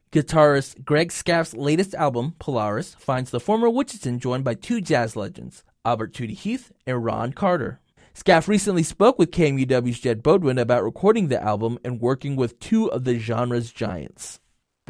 Guitarist Greg Scaff's latest album, Polaris, finds the former Wichita joined by two jazz legends, Albert Tootie Heath and Ron Carter. Scaff recently spoke with KMUW's Jed Bodwin about recording the album and working with two of the genre's giants.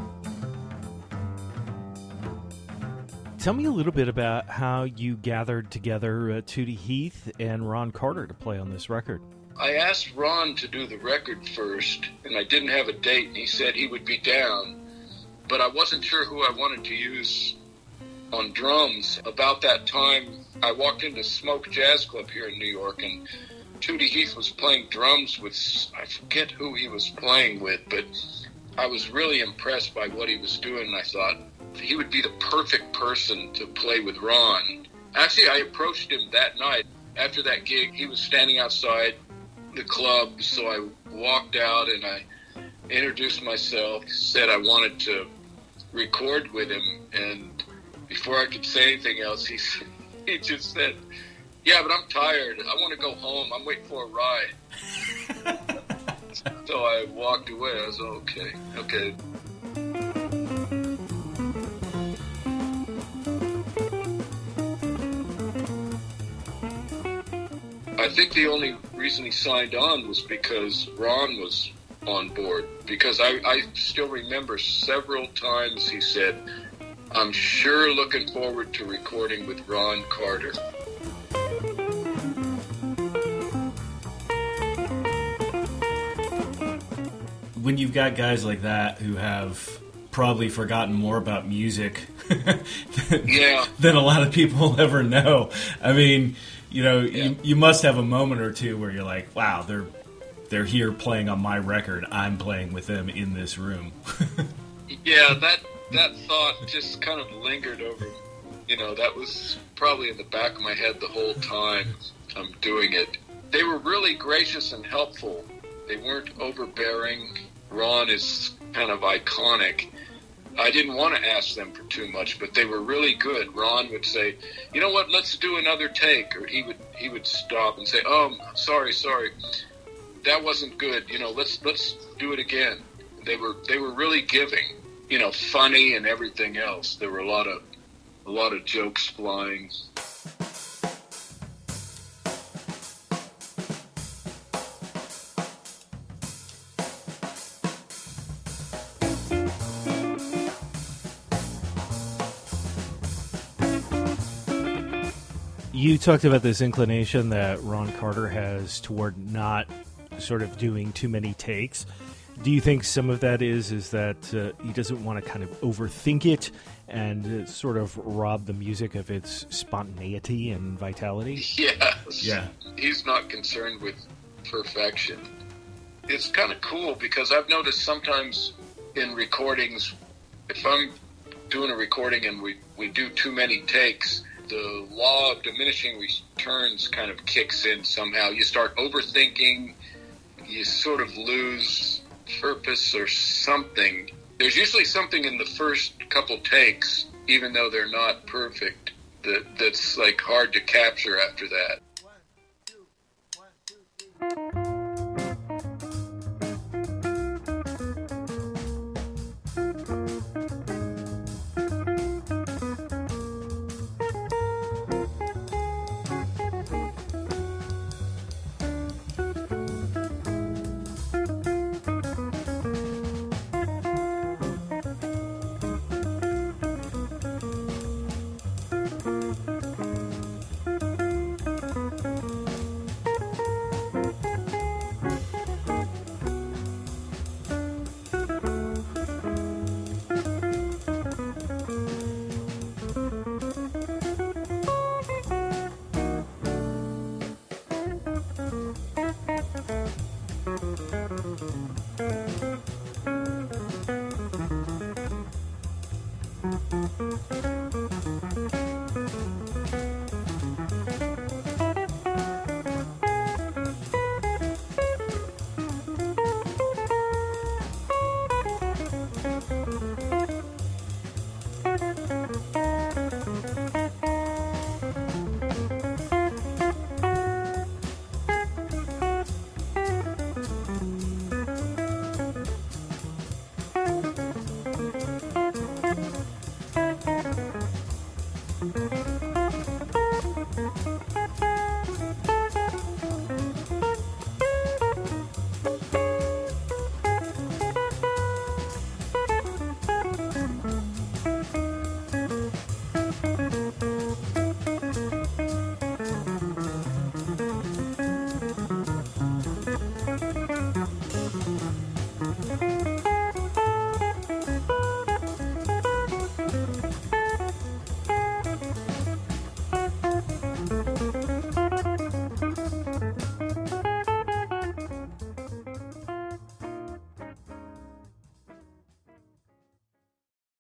Tell me a little bit about how you gathered together Tootie Heath and Ron Carter to play on this record. I asked Ron to do the record first, and I didn't have a date, and he said he would be down, but I wasn't sure who I wanted to use on drums. About that time, I walked into Smoke Jazz Club here in New York, and Tootie Heath was playing drums with, I forget who he was playing with, but I was really impressed by what he was doing, and I thought he would be the perfect person to play with Ron. Actually, I approached him that night. After that gig, he was standing outside the club, so I walked out and I introduced myself, said I wanted to record with him, and before I could say anything else, he just said, "Yeah, but I'm tired. I want to go home. I'm waiting for a ride." So I walked away. I was okay. I think the only reason he signed on was because Ron was on board. Because I still remember several times he said, "I'm sure looking forward to recording with Ron Carter." When you've got guys like that who have probably forgotten more about music than a lot of people will ever know, I mean, you must have a moment or two where you're like, wow, they're here playing on my record. I'm playing with them in this room. Yeah, that thought just kind of lingered over. That was probably in the back of my head the whole time I'm doing it. They were really gracious and helpful. They weren't overbearing. Ron is kind of iconic. I didn't want to ask them for too much, but they were really good. Ron would say, "You know what, let's do another take." Or he would stop and say, "Oh, sorry. That wasn't good. Let's do it again." They were really giving, funny and everything else. There were a lot of jokes flying. You talked about this inclination that Ron Carter has toward not sort of doing too many takes. Do you think some of that is that he doesn't want to kind of overthink it and sort of rob the music of its spontaneity and vitality? Yes. Yeah. He's not concerned with perfection. It's kind of cool because I've noticed sometimes in recordings, if I'm doing a recording and we do too many takes, the law of diminishing returns kind of kicks in somehow. You start overthinking, you sort of lose purpose or something. There's usually something in the first couple takes, even though they're not perfect, that's like hard to capture after that.